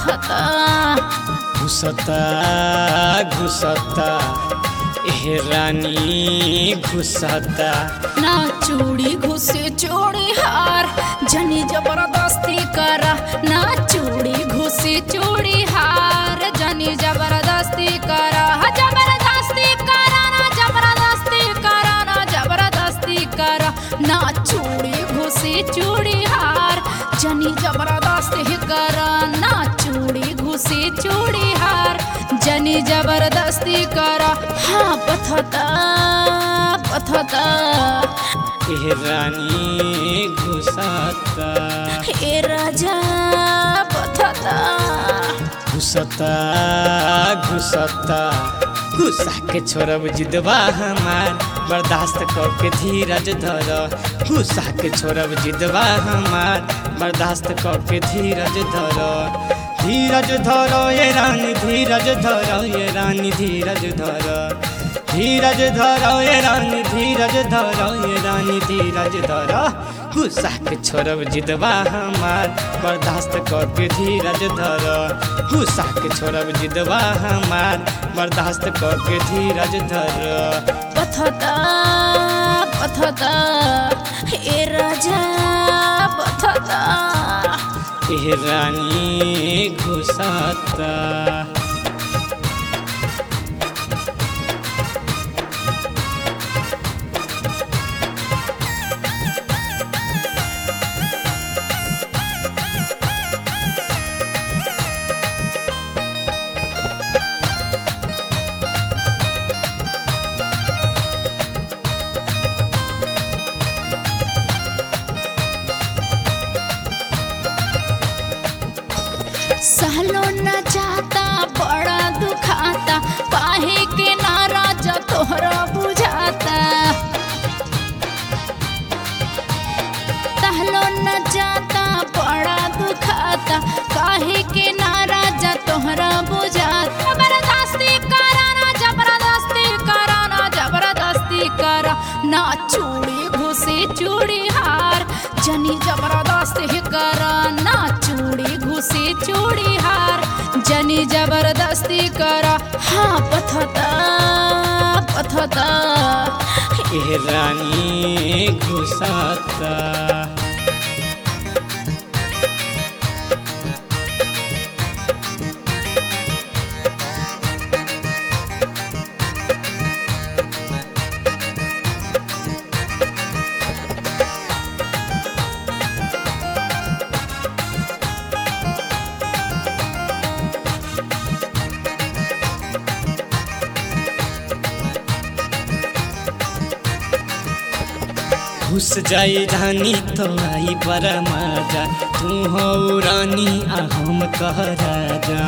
पथता घुसता घुसता ए रानी घुसता ना चूड़ी घुसे चूड़ी हार जनी जबरदस्ती करा ना चूड़ी घुसे चूड़ी हार जनी जबरदस्ती करा जबरदस्ती करा ना जबरदस्ती करा ना जबरदस्ती करा ना चूड़ी घुसे चूड़ी हार जनी जबरदस्ती करा ना चूड़ी घुसे चूड़ी हार जनी जबरदस्ती करा हाँ पथता पथता ए रानी घुसता हे राजा पथता घुसता घुसता घुसा के छोड़ब जिदवा हमार बर्दाश्त करके धीरज धर घुसा के छोड़ब जिदवा हमार बर्दाश्त करके धीरज धर धीरज धर ये रानी धीरज धर ये रानी धीरज धर धीरज धर ये रानी धीरज धर ये रानी धीरज धर घुसा के छोड़ब जिदवा हमार बर्दाश्त करके धीरज धर घुसा के छोड़ब जिदवा हमार बर्दाश्त करके धीरज धर पथता पथता हे राजा पथता ए रानी घुसता सहलो न जाता बड़ा दुखाता काहे के नाराज तोहरा बुझाता सहलो न जाता बड़ा दुखाता काहे के नाराज तोहरा बुझाता जबरदस्ती करा ना जबरदस्ती करा ना जबरदस्ती करा ना चूड़ी घुसे चूड़ी हार जनी जबरदस्ती करा ना चूड़ी घुसे चूड़ी हार जनी जबरदस्ती करा हाँ पथता पथता ए रानी घुसता घुस जाई रानी तो आई पर मजा तू हो रानी आ हम कह राजा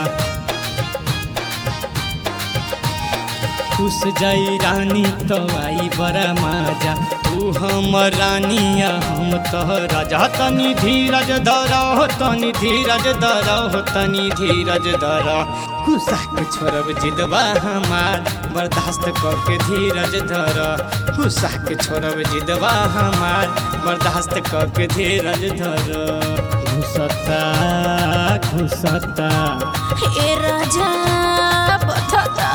घुस जाई रानी तो आई पर मजा तू हम रानी आ हम कह राजा तनी धीरज धर हो तनी धीरज धर हो तनी धीरज धर घुसा के छोड़ब जिदवा हमार बर्दाश्त करके धीरज धर घुसा के छोड़ब जिदवा हमार बर्दाश्त करके धीरज धर घुसता घुसता हे राजा पथता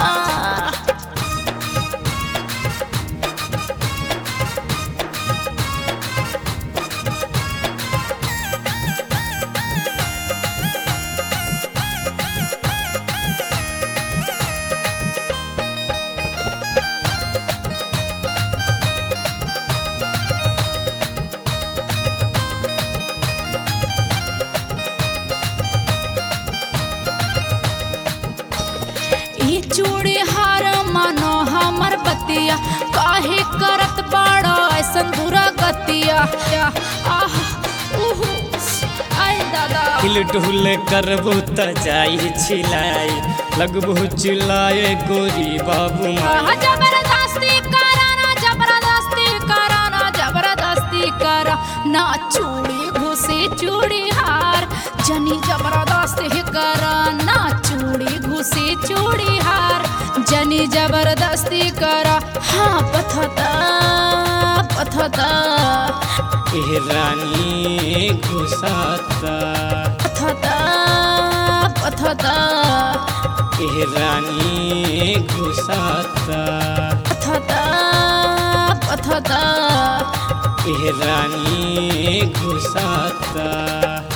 चूड़ी हार मानो हमर बतिया काहे करत बाड़ो ऐसन बुरा गतिया आह आय दादा हिल डुल करबू त जाई छिलाई लगबू चिल्लाए गोरी बाबू माई जबरदस्ती करा ना जबरदस्ती करा ना जबरदस्ती करा ना चूड़ी घुसे चूड़ी हार जनी जबरदस्ती करा ना चूड़ी घुसे चूड़ी हार जनी जबरदस्ती करा हाँ पथता पथता ए रानी घुसता पथता पथता ए रानी घुसता पथता पथता ए रानी घुसता।